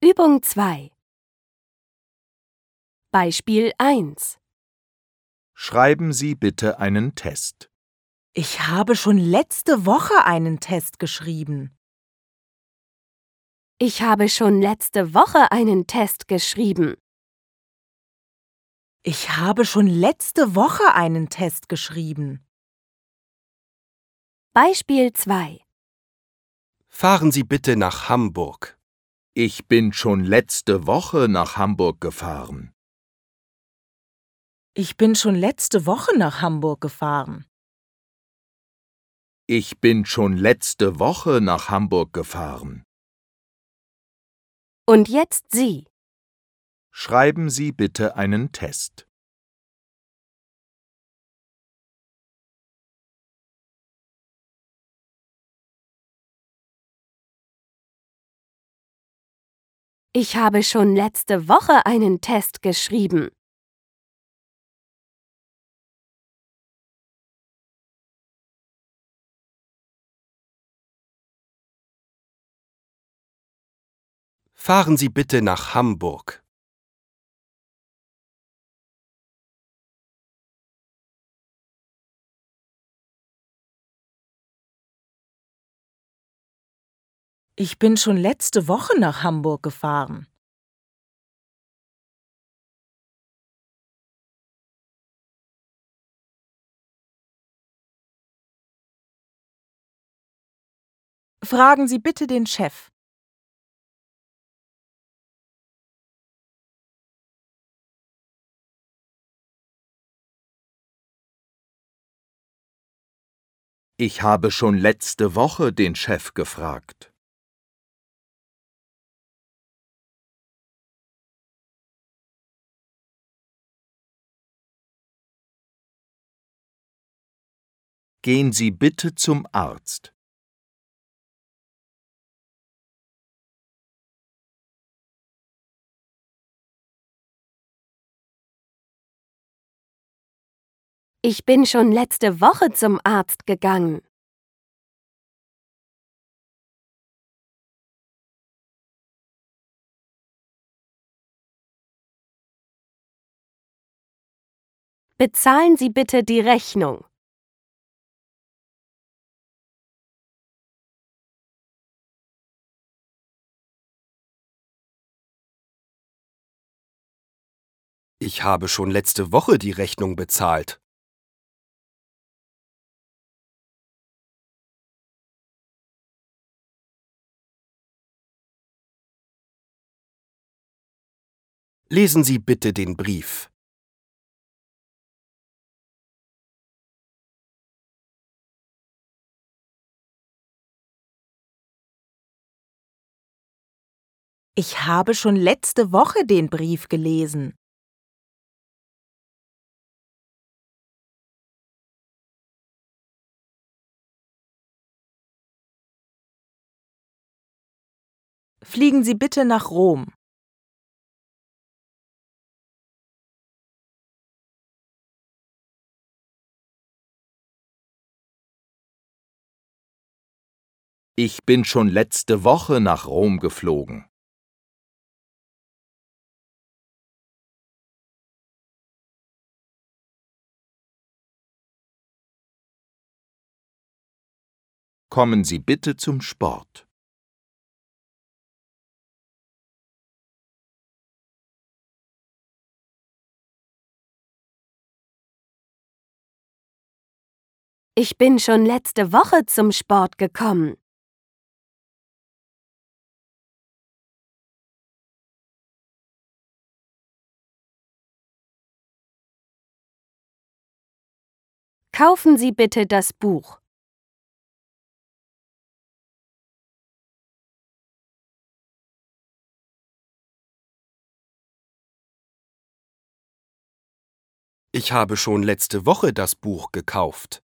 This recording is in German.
Übung 2. Beispiel 1. Schreiben Sie bitte einen Test. Ich habe schon letzte Woche einen Test geschrieben. Ich habe schon letzte Woche einen Test geschrieben. Ich habe schon letzte Woche einen Test geschrieben. Beispiel 2. Fahren Sie bitte nach Hamburg. Ich bin schon letzte Woche nach Hamburg gefahren. Ich bin schon letzte Woche nach Hamburg gefahren. Ich bin schon letzte Woche nach Hamburg gefahren. Und jetzt Sie. Schreiben Sie bitte einen Test. Ich habe schon letzte Woche einen Test geschrieben. Fahren Sie bitte nach Hamburg. Ich bin schon letzte Woche nach Hamburg gefahren. Fragen Sie bitte den Chef. Ich habe schon letzte Woche den Chef gefragt. Gehen Sie bitte zum Arzt. Ich bin schon letzte Woche zum Arzt gegangen. Bezahlen Sie bitte die Rechnung. Ich habe schon letzte Woche die Rechnung bezahlt. Lesen Sie bitte den Brief. Ich habe schon letzte Woche den Brief gelesen. Fliegen Sie bitte nach Rom. Ich bin schon letzte Woche nach Rom geflogen. Kommen Sie bitte zum Sport. Ich bin schon letzte Woche zum Sport gekommen. Kaufen Sie bitte das Buch. Ich habe schon letzte Woche das Buch gekauft.